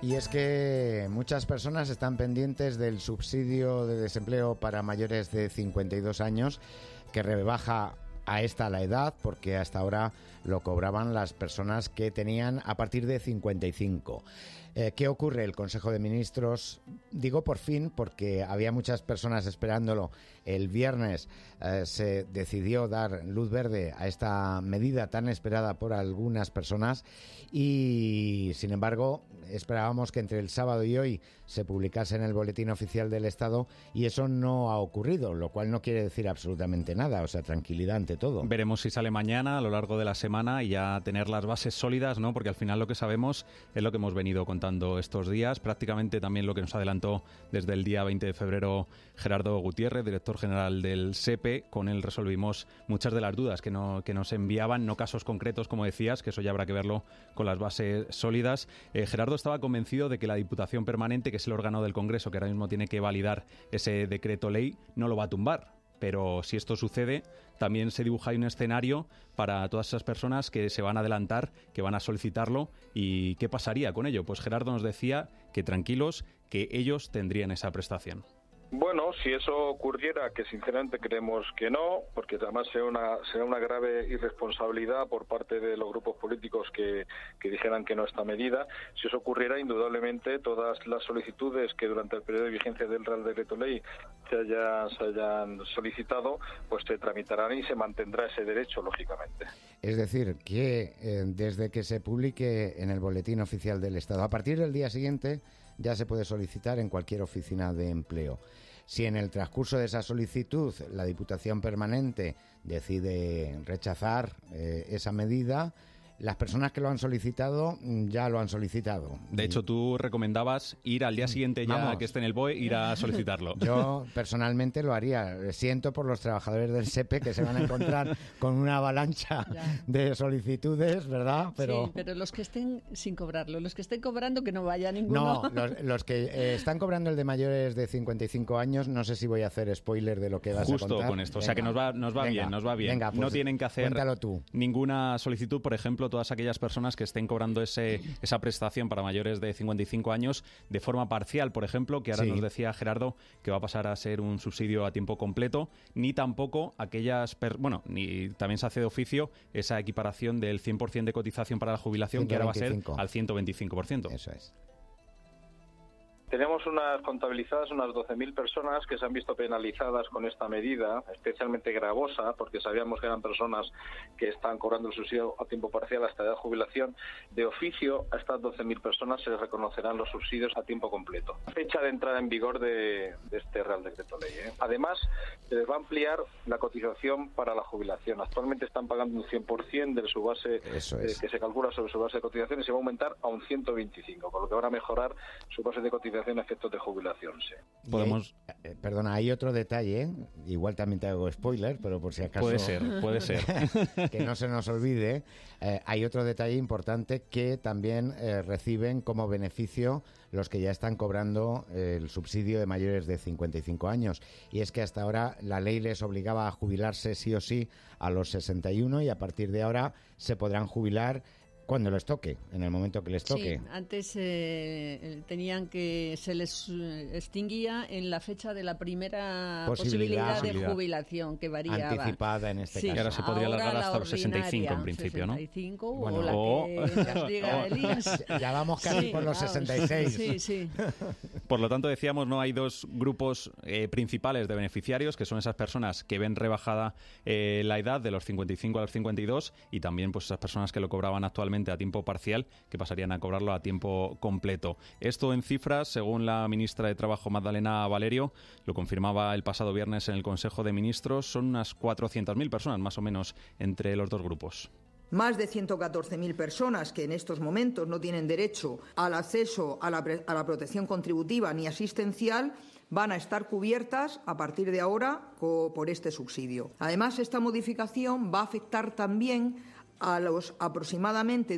Y es que muchas personas están pendientes del subsidio de desempleo para mayores de 52 años, que rebaja a esta la edad, porque hasta ahora lo cobraban las personas que tenían a partir de 55. ¿Qué ocurre? El Consejo de Ministros, digo por fin, porque había muchas personas esperándolo. El viernes se decidió dar luz verde a esta medida tan esperada por algunas personas y, sin embargo, esperábamos que entre el sábado y hoy se publicase en el Boletín Oficial del Estado y eso no ha ocurrido, lo cual no quiere decir absolutamente nada, o sea, tranquilidad ante todo. Veremos si sale mañana, a lo largo de la semana, y ya tener las bases sólidas, ¿no? Porque al final lo que sabemos es lo que hemos venido contando estos días, prácticamente también lo que nos adelantó desde el día 20 de febrero Gerardo Gutiérrez, director general del SEPE. Con él resolvimos muchas de las dudas que nos enviaban, no casos concretos, como decías, que eso ya habrá que verlo con las bases sólidas. Gerardo estaba convencido de que la Diputación Permanente, que es el órgano del Congreso que ahora mismo tiene que validar ese decreto ley, no lo va a tumbar. Pero si esto sucede, también se dibuja ahí un escenario para todas esas personas que se van a adelantar, que van a solicitarlo. ¿Y qué pasaría con ello? Pues Gerardo nos decía que tranquilos, que ellos tendrían esa prestación. Bueno, si eso ocurriera, que sinceramente creemos que no, porque además será una grave irresponsabilidad por parte de los grupos políticos que dijeran que no esta medida. Si eso ocurriera, indudablemente todas las solicitudes que durante el periodo de vigencia del Real Decreto Ley se hayan solicitado, pues se tramitarán y se mantendrá ese derecho, lógicamente. Es decir, que desde que se publique en el Boletín Oficial del Estado, a partir del día siguiente, ya se puede solicitar en cualquier oficina de empleo. Si en el transcurso de esa solicitud la Diputación Permanente decide rechazar esa medida, las personas que lo han solicitado ya lo han solicitado. De hecho, tú recomendabas ir al día siguiente ya que esté en el BOE, ir a solicitarlo. Yo personalmente lo haría. Siento por los trabajadores del SEPE que se van a encontrar con una avalancha de solicitudes, ¿verdad? Sí, pero los que estén sin cobrarlo, los que estén cobrando que no vaya ninguno. No, los que están cobrando el de mayores de 55 años, no sé si voy a hacer spoiler de lo que vas a contar. Justo con esto, venga. O sea que nos va bien. Venga, pues, no tienen que hacer ninguna solicitud, por ejemplo, todas aquellas personas que estén cobrando esa prestación para mayores de 55 años de forma parcial, por ejemplo, que ahora nos decía Gerardo que va a pasar a ser un subsidio a tiempo completo, ni tampoco aquellas... ni también se hace de oficio esa equiparación del 100% de cotización para la jubilación, 125. Que ahora va a ser al 125%. Eso es. Tenemos contabilizadas unas 12.000 personas que se han visto penalizadas con esta medida, especialmente gravosa, porque sabíamos que eran personas que están cobrando el subsidio a tiempo parcial hasta la edad de jubilación. De oficio, a estas 12.000 personas se les reconocerán los subsidios a tiempo completo. Fecha de entrada en vigor de este Real Decreto Ley. Además, se les va a ampliar la cotización para la jubilación. Actualmente están pagando un 100% de su base, que se calcula sobre su base de cotización, y se va a aumentar a un 125%, con lo que van a mejorar su base de cotización en efectos de jubilación, sí. Podemos... Perdona, hay otro detalle, igual también te hago spoiler, pero por si acaso... Puede ser. Que no se nos olvide, hay otro detalle importante que también reciben como beneficio los que ya están cobrando el subsidio de mayores de 55 años. Y es que hasta ahora la ley les obligaba a jubilarse sí o sí a los 61 y a partir de ahora se podrán jubilar cuando les toque, en el momento que les toque. Sí, antes tenían que se les extinguía en la fecha de la primera posibilidad de jubilación, que variaba. Anticipada en este caso. Y ahora se podría alargar hasta los 65 en principio, 65, ¿no? Bueno, o la que nos diga el INS. Ya vamos casi por los 66. Sí. Por lo tanto, decíamos, no hay dos grupos principales de beneficiarios, que son esas personas que ven rebajada la edad de los 55 a los 52 y también pues esas personas que lo cobraban actualmente a tiempo parcial, que pasarían a cobrarlo a tiempo completo. Esto en cifras, según la ministra de Trabajo, Magdalena Valerio, lo confirmaba el pasado viernes en el Consejo de Ministros, son unas 400.000 personas, más o menos, entre los dos grupos. Más de 114.000 personas que en estos momentos no tienen derecho al acceso a la protección contributiva ni asistencial van a estar cubiertas a partir de ahora por este subsidio. Además, esta modificación va a afectar también a los aproximadamente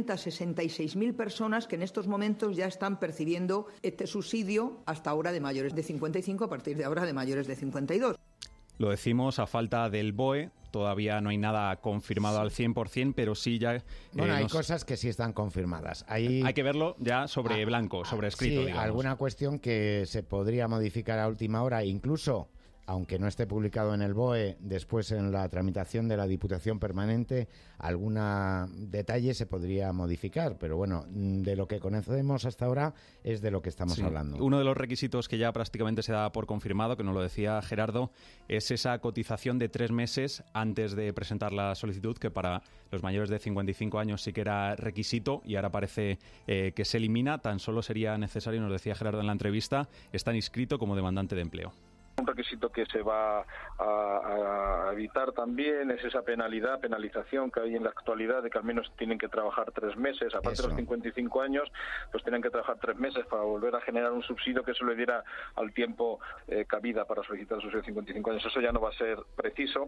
266.000 personas que en estos momentos ya están percibiendo este subsidio hasta ahora de mayores de 55, a partir de ahora de mayores de 52. Lo decimos a falta del BOE, todavía no hay nada confirmado al 100%, pero sí ya... Bueno, hay cosas que sí están confirmadas. Hay que verlo ya sobre blanco, sobre escrito, sí, digamos. Alguna cuestión que se podría modificar a última hora, incluso... aunque no esté publicado en el BOE, después en la tramitación de la Diputación Permanente, algún detalle se podría modificar. Pero bueno, de lo que conocemos hasta ahora es de lo que estamos hablando. Uno de los requisitos que ya prácticamente se da por confirmado, que nos lo decía Gerardo, es esa cotización de 3 meses antes de presentar la solicitud, que para los mayores de 55 años sí que era requisito y ahora parece que se elimina. Tan solo sería necesario, nos decía Gerardo en la entrevista, estar inscrito como demandante de empleo. Un requisito que se va a evitar también es esa penalización que hay en la actualidad de que al menos tienen que trabajar 3 meses, aparte de los 55 años, pues tienen que trabajar 3 meses para volver a generar un subsidio que eso le diera al tiempo cabida para solicitar el subsidio de 55 años. Eso ya no va a ser preciso,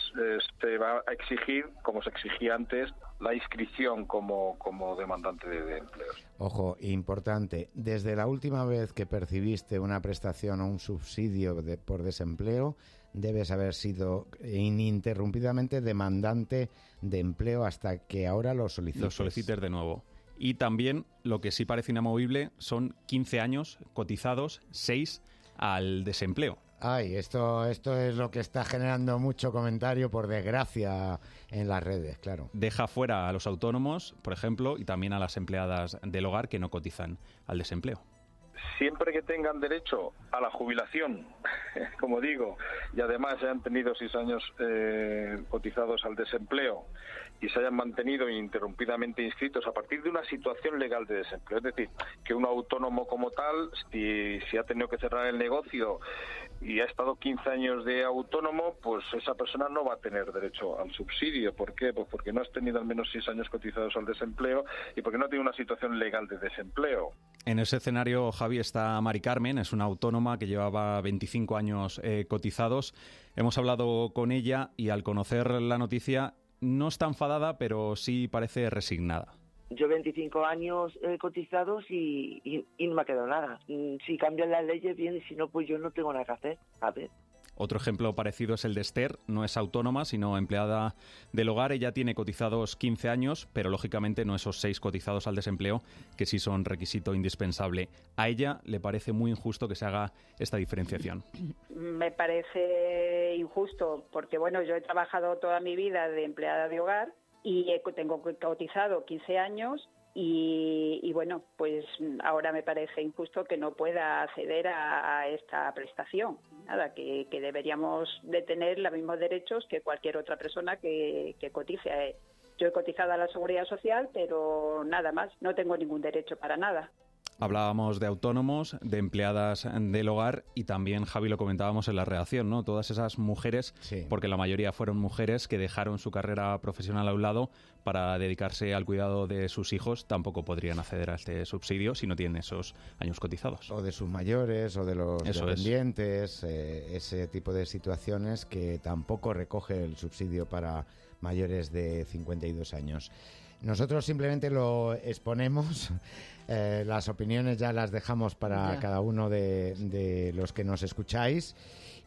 se va a exigir, como se exigía antes, la inscripción como demandante de empleos. Ojo, importante, desde la última vez que percibiste una prestación o un subsidio por desempleo, debes haber sido ininterrumpidamente demandante de empleo hasta que ahora lo solicites. Lo solicites de nuevo. Y también, lo que sí parece inamovible, son 15 años cotizados, 6 al desempleo. Ay, esto es lo que está generando mucho comentario, por desgracia, en las redes, claro. Deja fuera a los autónomos, por ejemplo, y también a las empleadas del hogar que no cotizan al desempleo. Siempre que tengan derecho a la jubilación, como digo, y además hayan tenido 6 años cotizados al desempleo y se hayan mantenido ininterrumpidamente inscritos a partir de una situación legal de desempleo. Es decir, que un autónomo como tal, si ha tenido que cerrar el negocio y ha estado 15 años de autónomo, pues esa persona no va a tener derecho al subsidio. ¿Por qué? Pues porque no has tenido al menos 6 años cotizados al desempleo y porque no tiene una situación legal de desempleo. En ese escenario, Javi, está Mari Carmen, es una autónoma que llevaba 25 años cotizados. Hemos hablado con ella y al conocer la noticia no está enfadada, pero sí parece resignada. Yo 25 años cotizados y no me ha quedado nada. Si cambian las leyes, bien, y si no, pues yo no tengo nada que hacer. A ver. Otro ejemplo parecido es el de Esther, no es autónoma, sino empleada del hogar. Ella tiene cotizados 15 años, pero lógicamente no esos 6 cotizados al desempleo, que sí son requisito indispensable. A ella le parece muy injusto que se haga esta diferenciación. Me parece injusto porque, bueno, yo he trabajado toda mi vida de empleada de hogar y tengo cotizado 15 años. Y bueno, pues ahora me parece injusto que no pueda acceder a esta prestación. Nada, que deberíamos de tener los mismos derechos que cualquier otra persona que cotice. Yo he cotizado a la Seguridad Social, pero nada más, no tengo ningún derecho para nada. Hablábamos de autónomos, de empleadas del hogar y también, Javi, lo comentábamos en la redacción, ¿no? Todas esas mujeres, sí, porque la mayoría fueron mujeres que dejaron su carrera profesional a un lado para dedicarse al cuidado de sus hijos, tampoco podrían acceder a este subsidio si no tienen esos años cotizados. O de sus mayores, o de los dependientes, ese tipo de situaciones que tampoco recoge el subsidio para mayores de 52 años. Nosotros simplemente lo exponemos, las opiniones ya las dejamos para cada uno de los que nos escucháis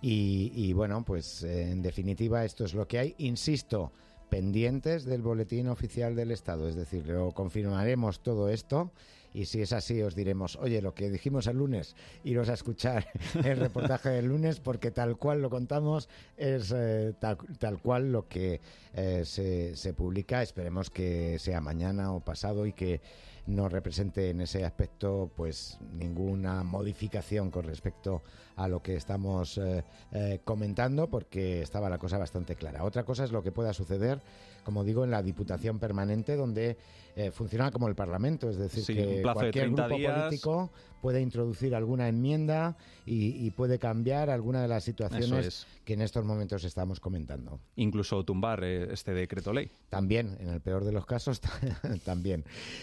y bueno, pues en definitiva esto es lo que hay. Insisto, pendientes del boletín oficial del Estado, es decir, lo confirmaremos todo esto y si es así os diremos, oye, lo que dijimos el lunes, iros a escuchar el reportaje del lunes porque tal cual lo contamos es tal cual lo que se publica. Esperemos que sea mañana o pasado y que no represente en ese aspecto pues ninguna modificación con respecto a lo que estamos comentando, porque estaba la cosa bastante clara. Otra cosa es lo que pueda suceder, como digo, en la Diputación Permanente, donde funciona como el Parlamento, es decir, que cualquier grupo político puede introducir alguna enmienda y puede cambiar alguna de las situaciones que en estos momentos estamos comentando. Incluso tumbar este decreto ley. También, en el peor de los casos, también.